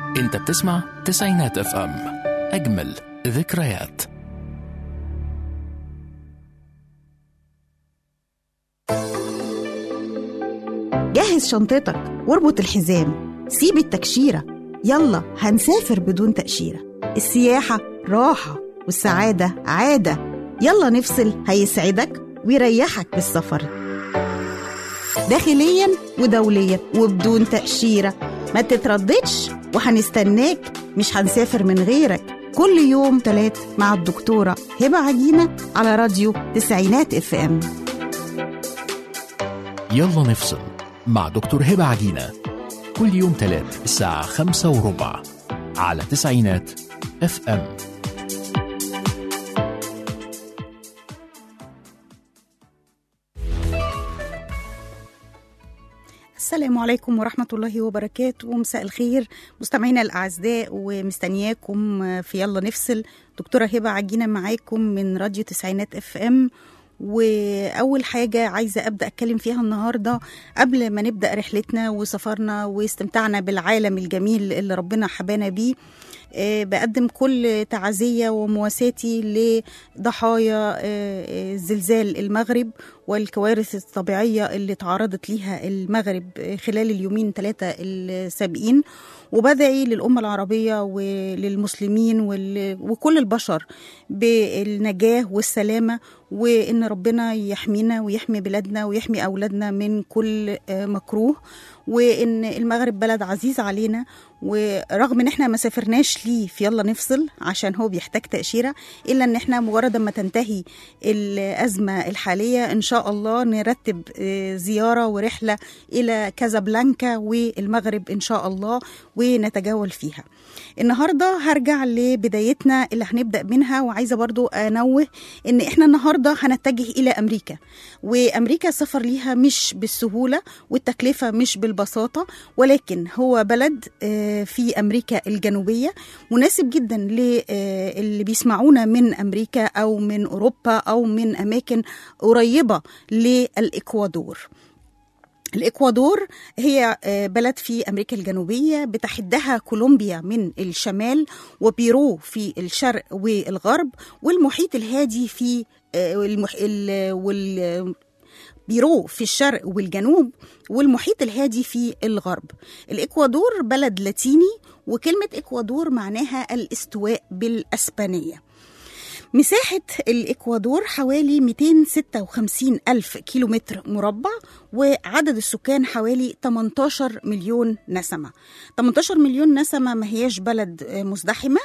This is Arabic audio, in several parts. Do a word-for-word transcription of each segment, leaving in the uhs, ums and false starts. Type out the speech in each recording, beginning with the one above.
انت بتسمع تسعينات اف ام، اجمل ذكريات. جهز شنطتك واربط الحزام، سيب التكشيرة، يلا هنسافر بدون تأشيرة. السياحة راحة والسعادة عادة، يلا نفصل هيسعدك ويريحك بالسفر، داخليا ودوليا وبدون تأشيرة. ما تترددش وهنستناك، مش هنسافر من غيرك. كل يوم تلات مع الدكتورة هبة عجينة على راديو تسعينات اف ام. يلا نفصل مع دكتور هبة عجينة كل يوم تلات الساعة خمسة وربع على تسعينات اف ام. السلام عليكم ورحمة الله وبركاته، ومساء الخير مستمعينا الأعزاء، ومستنياكم في يلا نفصل. دكتورة هبة عجينة معاكم من راديو تسعينات اف ام. وأول حاجة عايزة أبدأ أتكلم فيها النهاردة قبل ما نبدأ رحلتنا وسفرنا واستمتعنا بالعالم الجميل اللي ربنا حبانا بيه، بقدم كل تعزية ومواساتي لضحايا زلزال المغرب والكوارث الطبيعية اللي تعرضت ليها المغرب خلال اليومين ثلاثة السابقين، وبدعي للأمة العربية وللمسلمين وكل البشر بالنجاة والسلامة، وإن ربنا يحمينا ويحمي بلادنا ويحمي أولادنا من كل مكروه، وإن المغرب بلد عزيز علينا، ورغم إن إحنا ما سافرناش ليه في يلا نفصل عشان هو بيحتاج تأشيرة، إلا إن إحنا مجرد ما تنتهي الأزمة الحالية إن شاء الله نرتب زيارة ورحلة إلى كازابلانكا والمغرب إن شاء الله ونتجول فيها. النهاردة هرجع لبدايتنا اللي هنبدأ منها، وعايزة برضو أنوه إن إحنا النهاردة هنتجه إلى أمريكا، وأمريكا السفر ليها مش بالسهولة والتكلفة مش بالبساطة، ولكن هو بلد في أمريكا الجنوبية مناسب جدا للي بيسمعونا من أمريكا أو من أوروبا أو من أماكن قريبة للإكوادور. الإكوادور هي بلد في أمريكا الجنوبية، بتحدها كولومبيا من الشمال وبيرو في الشرق والغرب، والمحيط الهادي في المح... وال... بيرو في الشرق والجنوب، والمحيط الهادي في الغرب. الإكوادور بلد لاتيني، وكلمة إكوادور معناها الاستواء بالأسبانية. مساحة الإكوادور حوالي مئتين وستة وخمسين ألف كيلومتر مربع، وعدد السكان حوالي ثمانية عشر مليون نسمة. ثمانية عشر مليون نسمة ما هياش بلد مزدحمة،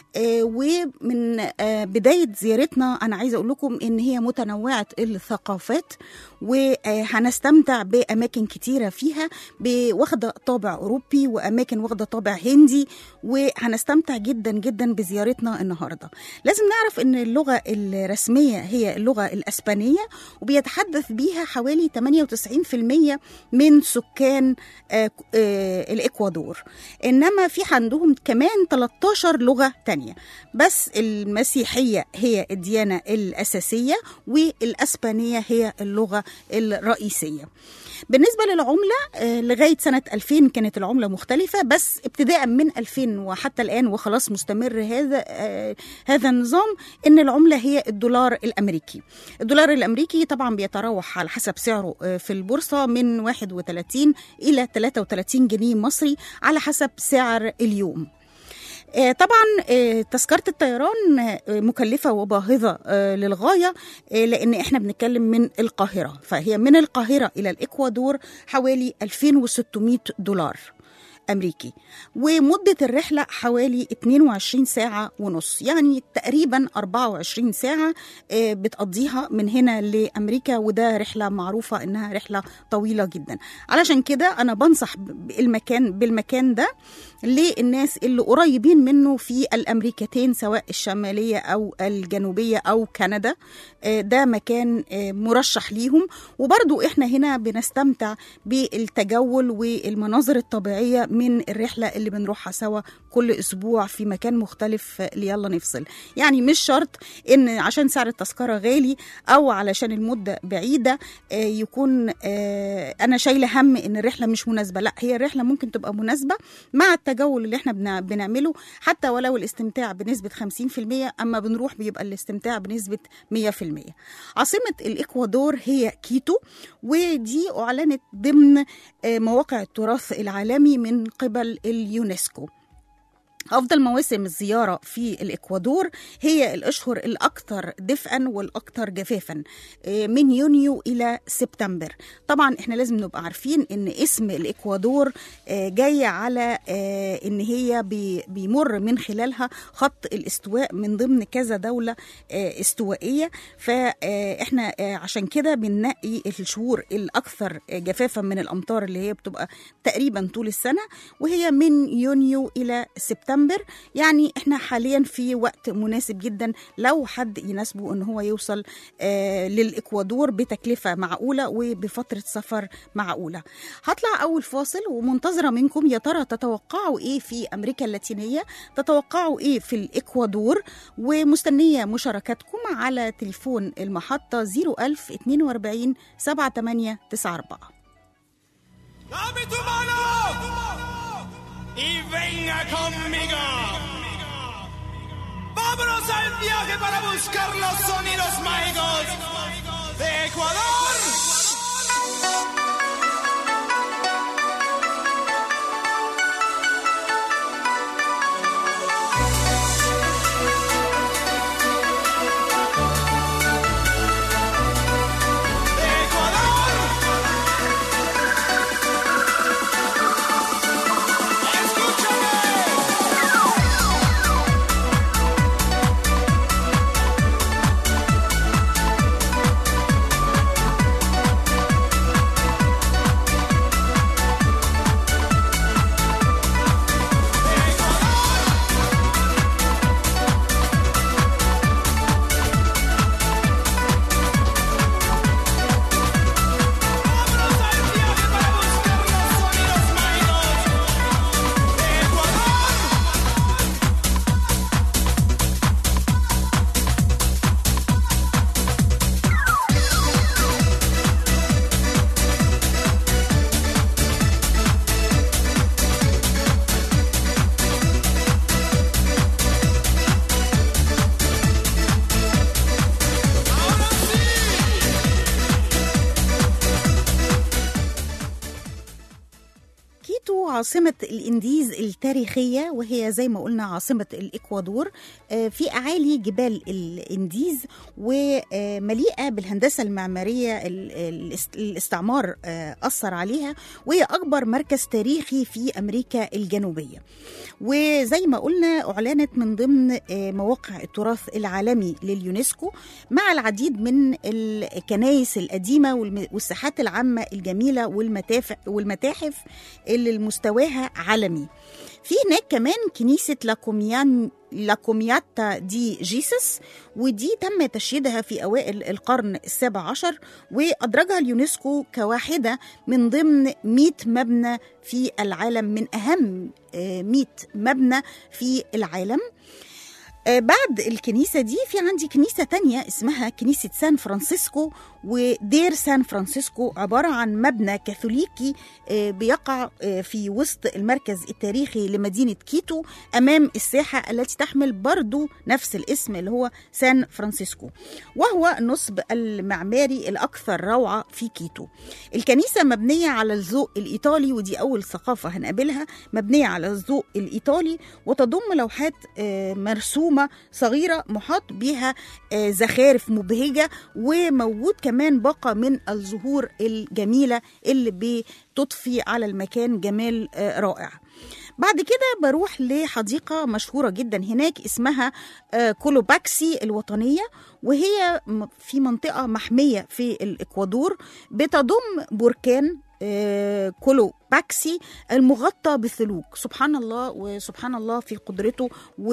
ومن بداية زيارتنا أنا عايزة أقول لكم إن هي متنوعة الثقافات، وهنستمتع بأماكن كتيرة فيها واخدة طابع أوروبي وأماكن واخدة طابع هندي، وهنستمتع جدا جدا بزيارتنا النهاردة. لازم نعرف إن اللغة الرسمية هي اللغة الأسبانية، وبيتحدث بيها حوالي ثمانية وتسعين بالمئة من سكان الإكوادور، إنما في عندهم كمان ثلاثة عشر لغة تانية، بس المسيحية هي الديانة الأساسية والأسبانية هي اللغة الرئيسية. بالنسبة للعملة، لغاية سنة ألفين كانت العملة مختلفة، بس ابتداء من ألفين وحتى الآن وخلاص مستمر هذا هذا النظام، إن العملة هي الدولار الأمريكي. الدولار الأمريكي طبعا بيتراوح على حسب سعره في البورصة من واحد وثلاثين إلى ثلاثة وثلاثين جنيه مصري على حسب سعر اليوم. طبعا تذكرة الطيران مكلفة وباهظة للغاية، لأن احنا بنتكلم من القاهرة، فهي من القاهرة إلى الإكوادور حوالي ألفين وستمئة دولار أمريكي، ومدة الرحلة حوالي اثنين وعشرين ساعة ونص، يعني تقريبا أربعة وعشرين ساعة بتقضيها من هنا لأمريكا، وده رحلة معروفة إنها رحلة طويلة جدا. علشان كده أنا بنصح بالمكان بالمكان ده للناس اللي قريبين منه في الأمريكتين، سواء الشمالية أو الجنوبية أو كندا، ده مكان مرشح ليهم. وبرضو إحنا هنا بنستمتع بالتجول والمناظر الطبيعية من الرحلة اللي بنروحها سوا كل أسبوع في مكان مختلف ليلا نفصل. يعني مش شرط إن عشان سعر التذكرة غالي أو علشان المدة بعيدة يكون أنا شايلة هم إن الرحلة مش مناسبة. لا، هي الرحلة ممكن تبقى مناسبة مع التجول اللي احنا بنعمله، حتى ولو الاستمتاع بنسبة خمسين في المية، أما بنروح بيبقى الاستمتاع بنسبة مية في المية. عاصمة الإكوادور هي كيتو، ودي أعلنت ضمن مواقع التراث العالمي من قبل اليونسكو. أفضل مواسم الزيارة في الإكوادور هي الأشهر الأكثر دفئا والأكثر جفافا من يونيو إلى سبتمبر. طبعا إحنا لازم نبقى عارفين إن اسم الإكوادور جاي على إن هي بيمر من خلالها خط الاستواء من ضمن كذا دولة استوائية، فإحنا عشان كده بننقي الشهور الأكثر جفافا من الأمطار اللي هي بتبقى تقريبا طول السنة، وهي من يونيو إلى سبتمبر. يعني احنا حاليا في وقت مناسب جدا لو حد يناسبه ان هو يوصل آه للإكوادور بتكلفة معقولة وبفترة سفر معقولة. هطلع اول فاصل ومنتظرة منكم، يا ترى تتوقعوا ايه في امريكا اللاتينية، تتوقعوا ايه في الإكوادور، ومستنية مشاركاتكم على تليفون المحطة صفر ألف اتنين وأربعين سبعة تمانية تسعة أربعة. Y venga conmigo. Vámonos al viaje para buscar los sonidos mágicos de Ecuador. عاصمة الإنديز التاريخية، وهي زي ما قلنا عاصمة الإكوادور، في أعالي جبال الإنديز ومليئة بالهندسة المعمارية الاستعمار أثر عليها، وهي أكبر مركز تاريخي في أمريكا الجنوبية. وزي ما قلنا أعلنت من ضمن مواقع التراث العالمي لليونسكو مع العديد من الكنائس القديمة والساحات العامة الجميلة والمتاحف اللي مستواها عالمي. في هناك كمان كنيسة لاكوميان لاكومياتا دي جيسس، ودي تم تشييدها في أوائل القرن السابع عشر، وأدرجها اليونسكو كواحدة من ضمن مئة مبنى في العالم، من أهم مئة مبنى في العالم. بعد الكنيسة دي في عندي كنيسة تانية اسمها كنيسة سان فرانسيسكو، ودير سان فرانسيسكو عبارة عن مبنى كاثوليكي بيقع في وسط المركز التاريخي لمدينة كيتو أمام الساحة التي تحمل برضو نفس الاسم اللي هو سان فرانسيسكو، وهو النصب المعماري الأكثر روعة في كيتو. الكنيسة مبنية على الذوق الإيطالي، ودي أول ثقافة هنقابلها مبنية على الذوق الإيطالي، وتضم لوحات مرسومة صغيرة محاط بها زخارف مبهجة، وموجود كمان باقة من الزهور الجميلة اللي بتضفي على المكان جمال رائع. بعد كده بروح لحديقة مشهورة جدا هناك اسمها كولوباكسي الوطنية، وهي في منطقة محمية في الإكوادور، بتضم بركان كولوباكسي المغطى بالثلوج. سبحان الله وسبحان الله في قدرته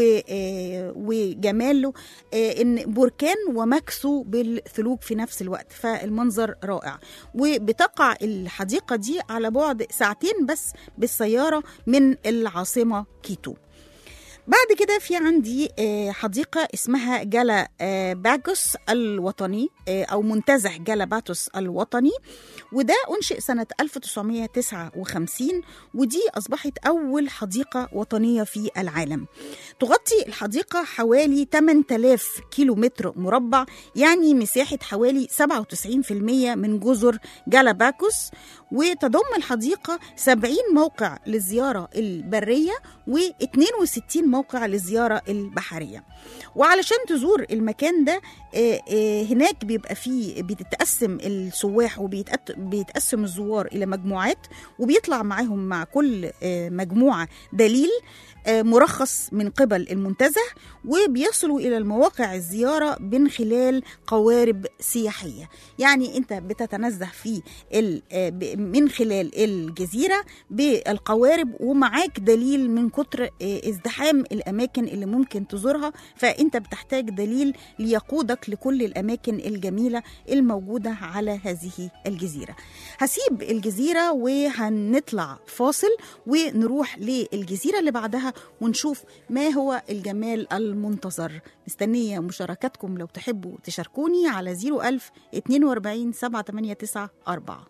وجماله، إن بركان ومكسو بالثلوج في نفس الوقت، فالمنظر رائع. وبتقع الحديقة دي على بعد ساعتين بس بالسيارة من العاصمة كيتو. بعد كده في عندي حديقة اسمها جالا باجوس الوطني أو منتزه جالا باتوس الوطني، وده أنشئ سنة ألف وتسعمائة وتسعة وخمسين، ودي أصبحت أول حديقة وطنية في العالم. تغطي الحديقة حوالي ثمانية آلاف كيلو متر مربع، يعني مساحة حوالي سبعة وتسعين بالمئة من جزر جالا باجوس. وتضم الحديقة سبعين موقع للزيارة البرية واثنين وستين موقع للزيارة البحرية. وعلشان تزور المكان ده هناك بيبقى فيه بتتقسم السواح وبيتقسم الزوار إلى مجموعات، وبيطلع معاهم مع كل مجموعة دليل مرخص من قبل المنتزه، وبيصلوا إلى المواقع الزيارة من خلال قوارب سياحية. يعني أنت بتتنزه في من خلال الجزيرة بالقوارب، ومعاك دليل من كتر ازدحام الأماكن اللي ممكن تزورها، فأنت بتحتاج دليل ليقودك لكل الأماكن الجميلة الموجودة على هذه الجزيرة. هسيب الجزيرة وهنطلع فاصل ونروح للجزيرة اللي بعدها ونشوف ما هو الجمال المنتظر. مستنية مشاركتكم لو تحبوا تشاركوني على صفر ألف اثنين وأربعين سبعة ثمانية تسعة أربعة.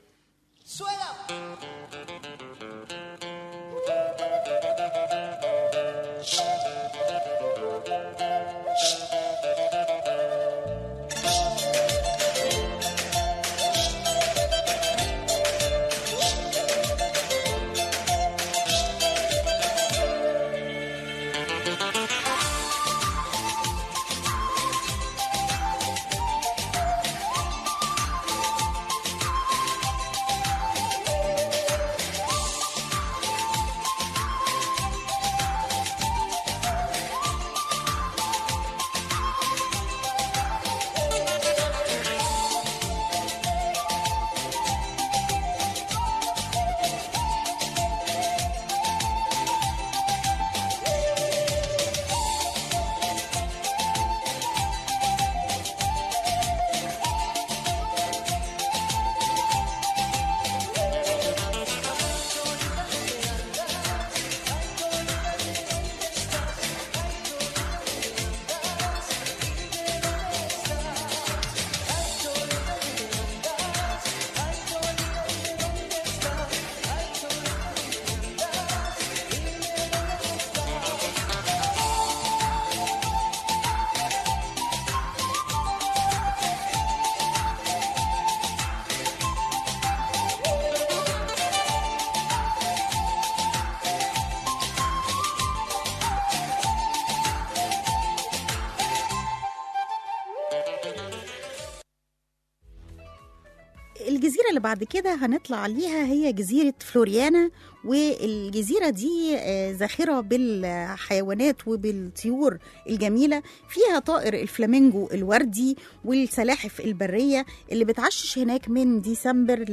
الجزيرة اللي بعد كده هنطلع عليها هي جزيرة فلوريانا، والجزيرة دي زاخرة بالحيوانات وبالطيور الجميلة. فيها طائر الفلامينجو الوردي والسلاحف البرية اللي بتعشش هناك من ديسمبر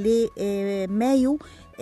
لمايو،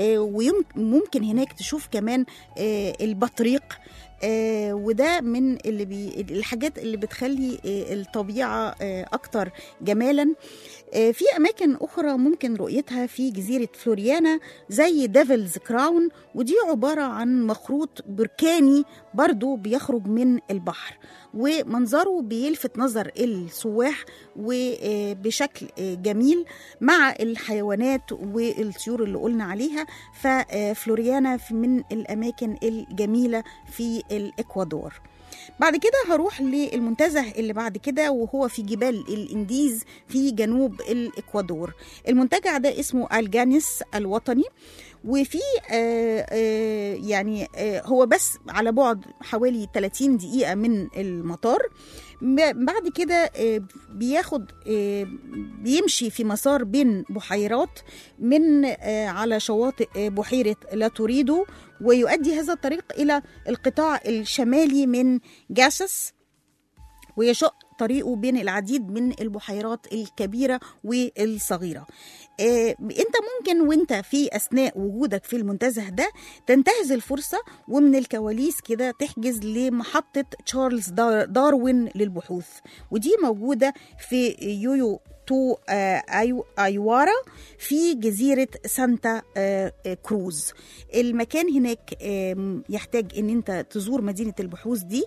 وممكن هناك تشوف كمان البطريق، آه وده من اللي بي الحاجات اللي بتخلي آه الطبيعة آه أكتر جمالا. آه في أماكن أخرى ممكن رؤيتها في جزيرة فلوريانا زي ديفلز كراون، ودي عبارة عن مخروط بركاني برضو بيخرج من البحر، ومنظره بيلفت نظر السواح وبشكل جميل مع الحيوانات والطيور اللي قلنا عليها. ففلوريانا من الأماكن الجميلة في الإكوادور. بعد كده هروح للمنتزه اللي بعد كده، وهو في جبال الانديز في جنوب الإكوادور. المنتجع ده اسمه الجانيس الوطني، وفي آآ آآ يعني آآ هو بس على بعد حوالي ثلاثين دقيقة من المطار. بعد كده بياخد بيمشي في مسار بين بحيرات من على شواطئ بحيرة لاتوريدو، ويؤدي هذا الطريق إلى القطاع الشمالي من جاسس، ويشق طريقه بين العديد من البحيرات الكبيرة والصغيرة. آه، انت ممكن وانت في اثناء وجودك في المنتزه ده تنتهز الفرصة ومن الكواليس كده تحجز لمحطة تشارلز دار داروين للبحوث، ودي موجودة في يويو تو أيوارا في جزيرة سانتا كروز. المكان هناك يحتاج ان انت تزور مدينة البحوث دي،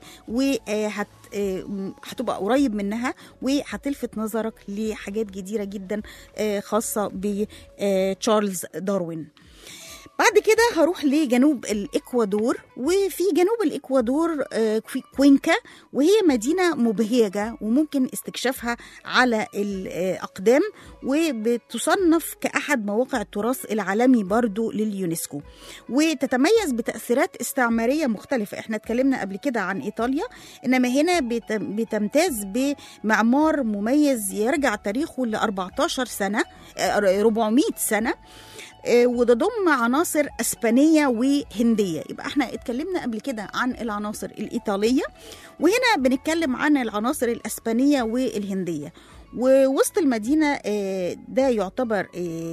وهتبقى قريب منها وهتلفت نظرك لحاجات كتيرة جدا خاصة بتشارلز داروين. بعد كده هروح لجنوب الإكوادور، وفي جنوب الإكوادور في كوينكا، وهي مدينة مبهجة وممكن استكشافها على الأقدام، وبتصنف كأحد مواقع التراث العالمي برضو لليونسكو، وتتميز بتأثيرات استعمارية مختلفة. احنا اتكلمنا قبل كده عن إيطاليا، إنما هنا بتمتاز بمعمار مميز يرجع تاريخه ل أربعتاشر سنة أربعمائة سنة، وتضم عناصر اسبانيه وهنديه. يبقى احنا اتكلمنا قبل كده عن العناصر الايطاليه، وهنا بنتكلم عن العناصر الاسبانيه والهنديه. ووسط المدينة ده يعتبر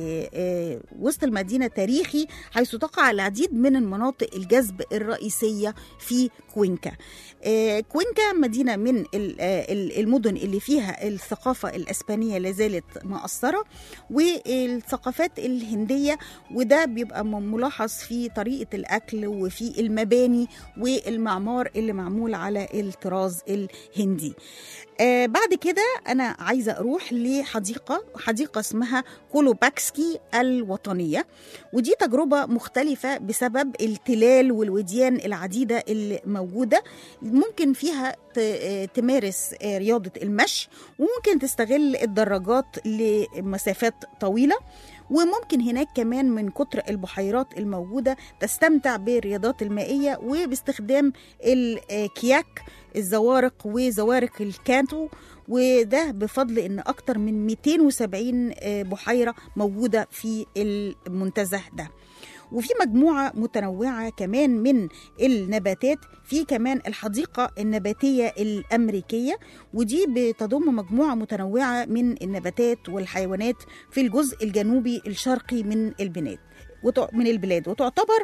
وسط المدينة تاريخي، حيث تقع العديد من المناطق الجذب الرئيسية في كوينكا. كوينكا مدينة من المدن اللي فيها الثقافة الأسبانية لازالت مؤثرة، والثقافات الهندية، وده بيبقى ملاحظ في طريقة الأكل وفي المباني والمعمار اللي معمول على الطراز الهندي. آه بعد كده أنا عايزة أروح لحديقة حديقة اسمها كولوباكسكي الوطنية، ودي تجربة مختلفة بسبب التلال والوديان العديدة اللي موجودة. ممكن فيها تمارس رياضة المشي، وممكن تستغل الدراجات لمسافات طويلة، وممكن هناك كمان من كتر البحيرات الموجودة تستمتع بالرياضات المائية وباستخدام الكياك، الزوارق وزوارق الكانتو، وده بفضل ان اكتر من مئتين وسبعين بحيرة موجودة في المنتزه ده. وفي مجموعة متنوعة كمان من النباتات، في كمان الحديقة النباتية الأمريكية، ودي بتضم مجموعة متنوعة من النباتات والحيوانات في الجزء الجنوبي الشرقي من البلاد من البلاد وتعتبر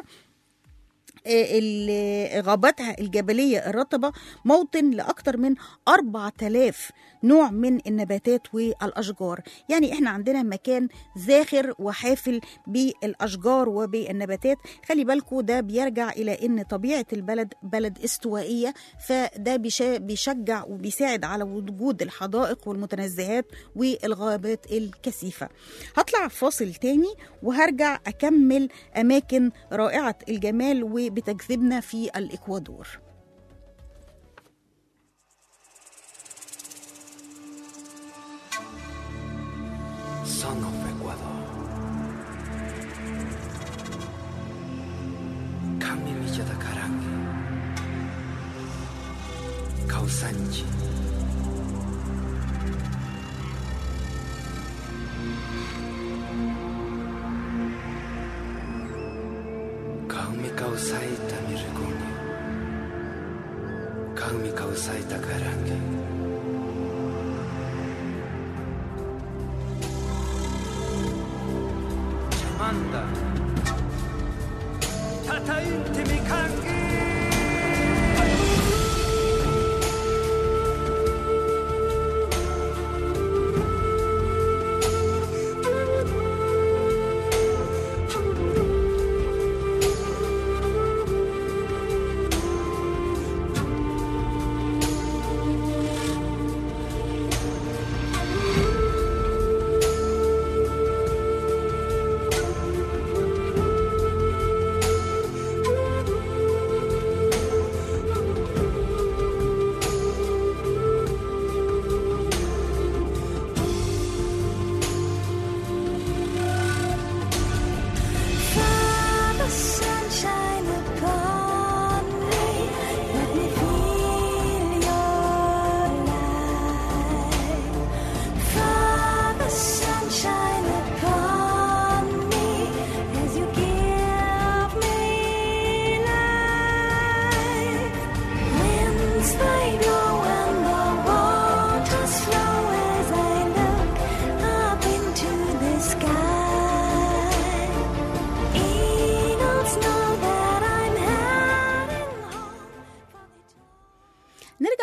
غاباتها الجبلية الرطبة موطن لأكثر من أربعة آلاف نوع من النباتات والأشجار. يعني إحنا عندنا مكان زاخر وحافل بالأشجار وبالنباتات. خلي بالكو ده بيرجع إلى أن طبيعة البلد بلد استوائية، فده بيشجع وبيساعد على وجود الحدائق والمتنزهات والغابات الكثيفة. هطلع فاصل تاني وهرجع أكمل أماكن رائعة الجمال و بتجذبنا في الإكوادور. Son of Ecuador. Kami Villa Carangue. Causanchi. Kami Causaita mi recuño. Kami Causaita Carangue. Manda Tata intimi kangi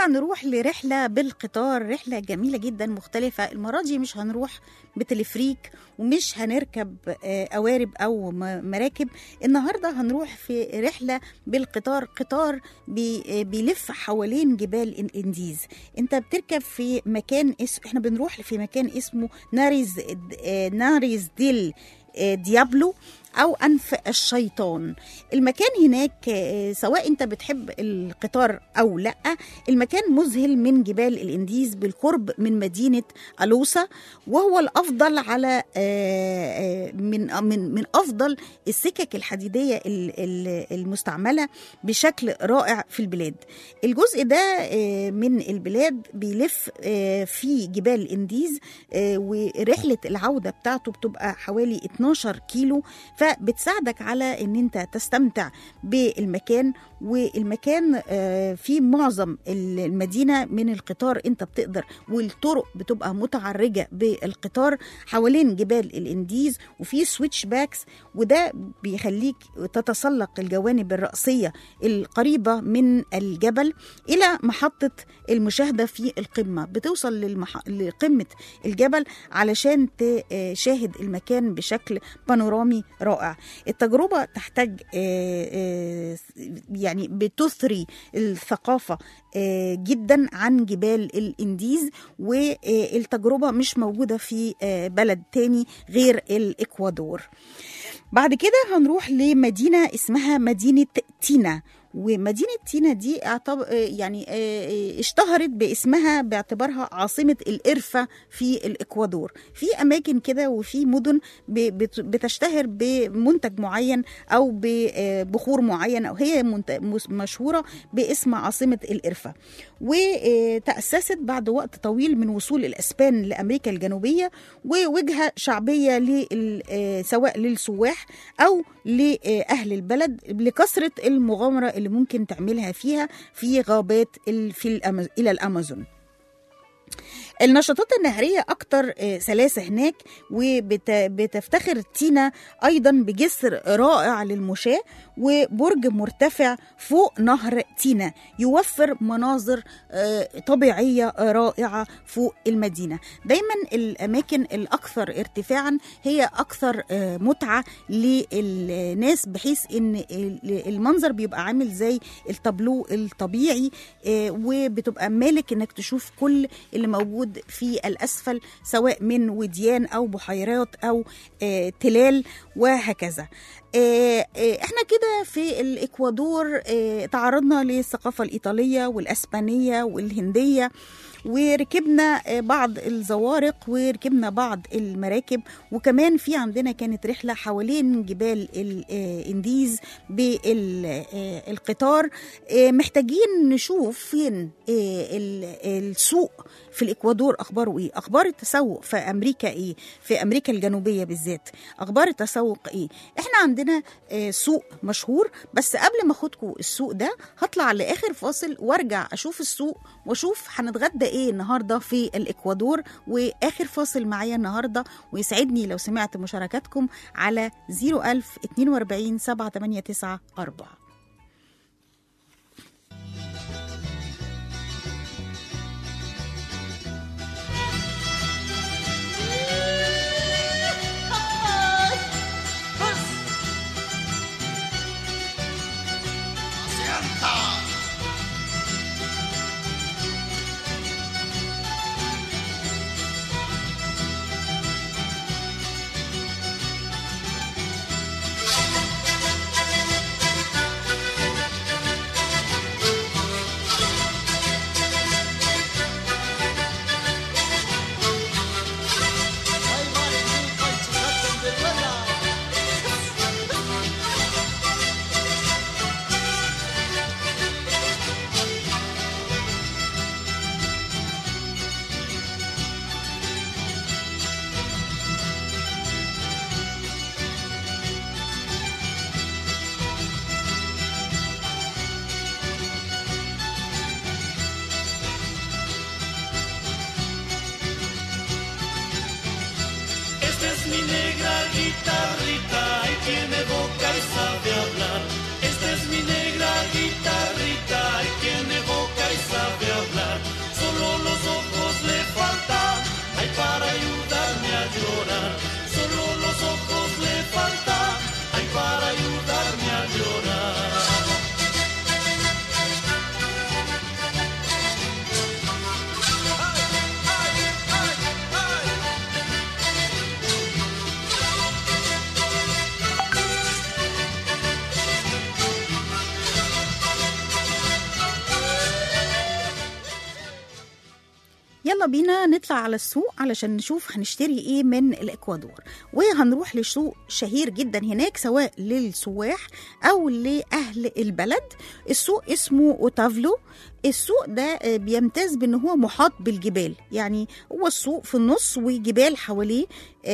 النهارده هنروح لرحله بالقطار، رحله جميله جدا مختلفه. المره دي مش هنروح بتلفريك ومش هنركب آه، قوارب او م- مراكب. النهارده هنروح في رحله بالقطار، قطار بي آه، بيلف حوالين جبال الانديز. انت بتركب في مكان اسم، احنا بنروح في مكان اسمه ناريز آه، ناريز ديل آه، ديابلو أو أنف الشيطان. المكان هناك آه، سواء أنت بتحب القطار أو لأ، المكان مذهل من جبال الإنديز بالقرب من مدينة ألوسا، وهو الأفضل على آه، آه، من من من أفضل السكك الحديدية ال- ال- المستعملة بشكل رائع في البلاد. الجزء ده آه، من البلاد بيلف آه، في جبال الإنديز، آه، ورحلة العودة بتاعته بتبقى حوالي اتناشر كيلو، فبتساعدك على ان انت تستمتع بالمكان. والمكان آه، في معظم المدينة من القطار انت بتقدر، والطرق بتبقى متعرجة بالقطار حوالين جبال الانديز، وفي سويتش باكس، وده بيخليك تتسلق الجوانب الرأسية القريبة من الجبل إلى محطة المشاهدة في القمة. بتوصل للمح... لقمة الجبل علشان تشاهد المكان بشكل بانورامي رائع. التجربة تحتاج آه، آه، يعني بتثري الثقافة آه، جدا عن جبال الانديز، والتجربة مش موجودة في آه، بلد تاني غير الإكوادور. بعد كده هنروح لمدينة اسمها مدينة تينا. ومدينة تينا دي أعتبر يعني آه، اشتهرت باسمها باعتبارها عاصمة القرفة في الإكوادور. في أماكن كده وفي مدن ب- بت- بتشتهر بمنتج معين أو ببخور معين، أو هي منت- مس- مشهورة باسم عاصمة القرفة. وتأسست بعد وقت طويل من وصول الأسبان لأمريكا الجنوبية، ووجهة شعبية لل- آه، سواء للسواح أو لأهل البلد لكثرة المغامرة اللي ممكن تعملها فيها في غابات ال- في الأمز... إلى الأمازون. النشاطات النهرية أكتر آه، سلاسة هناك، وبتفتخر تينا أيضا بجسر رائع للمشاة وبرج مرتفع فوق نهر تينا يوفر مناظر آه، طبيعية رائعة فوق المدينة. دايما الأماكن الأكثر ارتفاعا هي أكثر آه، متعة للناس، بحيث أن المنظر بيبقى عامل زي التابلو الطبيعي، آه، وبتبقى مالك أنك تشوف كل اللي موجود في الأسفل، سواء من وديان أو بحيرات أو آه، تلال وهكذا. آه، آه، احنا كده في الإكوادور آه، تعرضنا للثقافة الإيطالية والأسبانية والهندية، وركبنا آه، بعض الزوارق وركبنا بعض المراكب، وكمان في عندنا كانت رحلة حوالين جبال الانديز بالقطار. محتاجين نشوف فين آه، ال- السوق في الإكوادور أخباره إيه، أخبار التسوق في أمريكا إيه، في أمريكا الجنوبية بالذات أخبار التسوق إيه. إحنا عندنا آه، سوق مشهور، بس قبل ما أخدكم السوق ده هطلع لآخر فاصل وارجع أشوف السوق وأشوف هنتغدى إيه النهاردة في الإكوادور. وآخر فاصل معايا النهاردة، ويسعدني لو سمعت مشاركاتكم على صفر ألف اتنين وأربعين سبعة تمانية تسعة أربعة. Mi negra guitarrita y tiene boca y sabe hablar. Esta es mi negra guitarrita y tiene boca y sabe hablar. يلا بينا نطلع على السوق علشان نشوف هنشتري ايه من الإكوادور. وهنروح لسوق شهير جدا هناك سواء للسواح أو لأهل البلد. السوق اسمه أوتافلو. السوق ده بيمتاز بأنه هو محاط بالجبال، يعني هو السوق في النص وجبال حواليه،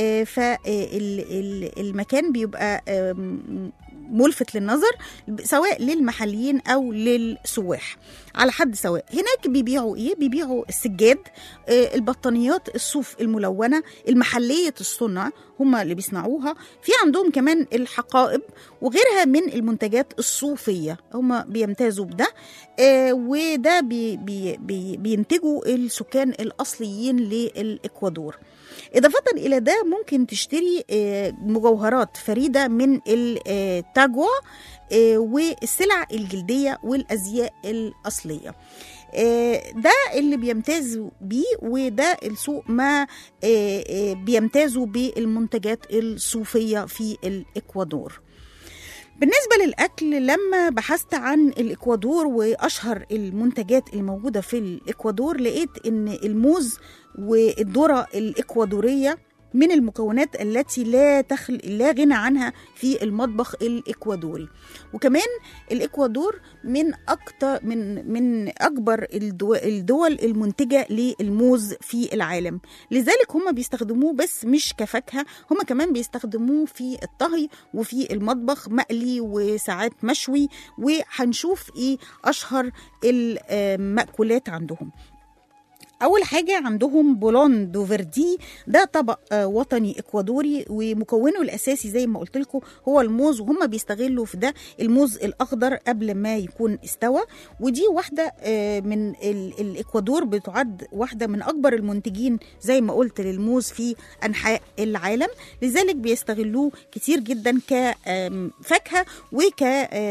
فالمكان بيبقى ملفت للنظر سواء للمحليين أو للسواح على حد سواء. هناك بيبيعوا إيه؟ بيبيعوا السجاد، البطانيات الصوف الملونة المحلية الصنع هم اللي بيصنعوها. في عندهم كمان الحقائب وغيرها من المنتجات الصوفية هم بيمتازوا بده، وده بي بي بي بينتجوا السكان الأصليين للإكوادور. إضافة إلى ده ممكن تشتري مجوهرات فريدة من التاجوا والسلع الجلدية والأزياء الأصلية. ده اللي بيمتازوا بيه، وده السوق ما بيمتازوا بالمنتجات الصوفية في الإكوادور. بالنسبة للأكل، لما بحثت عن الإكوادور وأشهر المنتجات الموجودة في الإكوادور لقيت إن الموز والذرة الإكوادورية من المكونات التي لا تخل لا غنى عنها في المطبخ الإكوادوري. وكمان الإكوادور من أكتر من من أكبر الدول المنتجة للموز في العالم، لذلك هم بيستخدموه بس مش كفاكهة، هم كمان بيستخدموه في الطهي وفي المطبخ مقلي وساعات مشوي. وهنشوف إيه أشهر المأكولات عندهم. أول حاجة عندهم بولون دو فيردي، ده طبق وطني إكوادوري ومكونه الأساسي زي ما قلت لكم هو الموز، وهم بيستغلوا في ده الموز الأخضر قبل ما يكون استوى. ودي واحدة من الإكوادور بتعد واحدة من أكبر المنتجين زي ما قلت للموز في أنحاء العالم، لذلك بيستغلوه كتير جدا كفاكهة وك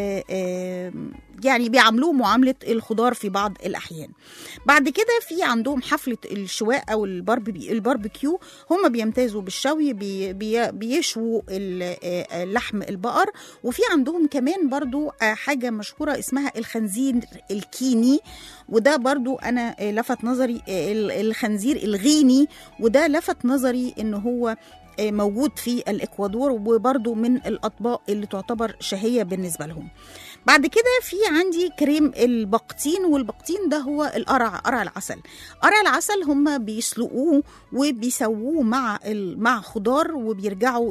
يعني بيعملوه معاملة الخضار في بعض الأحيان. بعد كده في عندهم حفلة الشواء أو الباربيكيو، هم بيمتازوا بالشوي، بي بي بيشووا لحم البقر. وفي عندهم كمان برضو حاجة مشهورة اسمها الخنزير الكيني، وده برضو أنا لفت نظري الخنزير الغيني، وده لفت نظري إنه هو موجود في الإكوادور وبرضو من الأطباق اللي تعتبر شهية بالنسبة لهم. بعد كده في عندي كريم البقتين، والبقتين ده هو القرع، قرع العسل. قرع العسل هم بيسلقوه وبيسووه مع مع خضار وبيرجعوا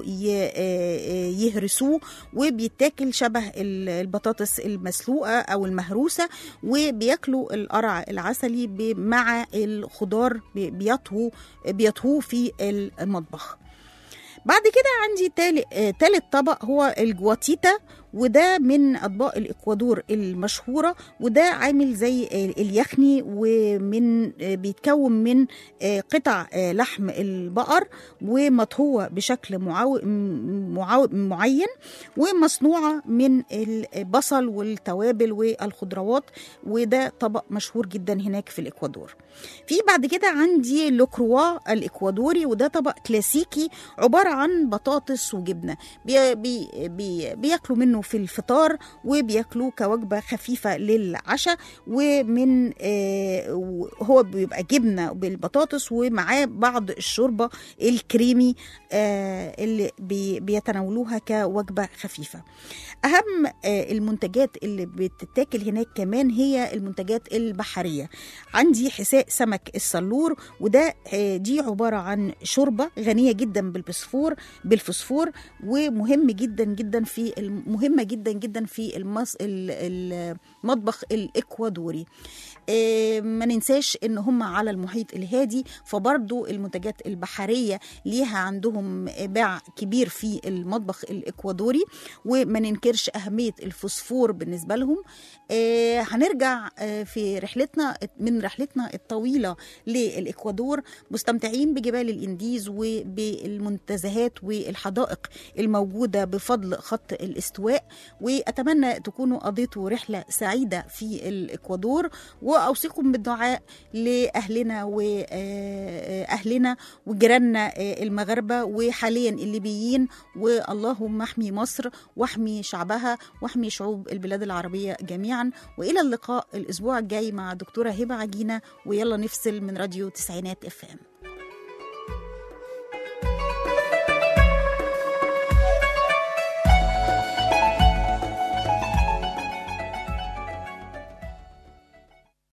يهرسوه وبيتاكل شبه البطاطس المسلوقة أو المهروسة، وبياكلوا القرع العسلي مع الخضار بيطهوا بيطهوه في المطبخ. بعد كده عندي تالت, تالت طبق هو الجواتيتا، وده من أطباق الإكوادور المشهورة، وده عامل زي اليخني ومن بيتكون من قطع لحم البقر ومطهوة بشكل معو... معو... معين ومصنوعة من البصل والتوابل والخضروات، وده طبق مشهور جدا هناك في الإكوادور. في بعد كده عندي لوكروا الإكوادوري، وده طبق كلاسيكي عبارة عن بطاطس وجبنة، بي... بي... بي... بياكلوا منه في الفطار وبياكلوه كوجبة خفيفة للعشاء، ومن آه هو بيبقى جبنة بالبطاطس ومعاه بعض الشوربة الكريمي آه اللي بي بيتناولوها كوجبة خفيفة. أهم آه المنتجات اللي بتتاكل هناك كمان هي المنتجات البحرية. عندي حساء سمك السلور، وده آه دي عبارة عن شوربة غنية جدا بالفسفور بالفسفور ومهم جدا جدا في مهمة جدا جدا في المص... المطبخ الإكوادوري. إيه ما ننساش ان هم على المحيط الهادي، فبرضو المنتجات البحرية ليها عندهم باع كبير في المطبخ الإكوادوري، وما ننكرش أهمية الفوسفور بالنسبة لهم. إيه هنرجع في رحلتنا من رحلتنا الطويلة للإكوادور مستمتعين بجبال الإنديز وبالمنتزهات والحدائق الموجودة بفضل خط الاستواء. الأجواء، وأتمنى تكونوا قضيتوا رحلة سعيدة في الإكوادور، وأوصيكم بالدعاء لأهلنا وأهلنا وجيراننا المغاربة وحاليا الليبيين، واللهم احمي مصر واحمي شعبها واحمي شعوب البلاد العربية جميعا. وإلى اللقاء الأسبوع الجاي مع دكتورة هبة عجينة، ويلا نفصل من راديو تسعينات اف ام.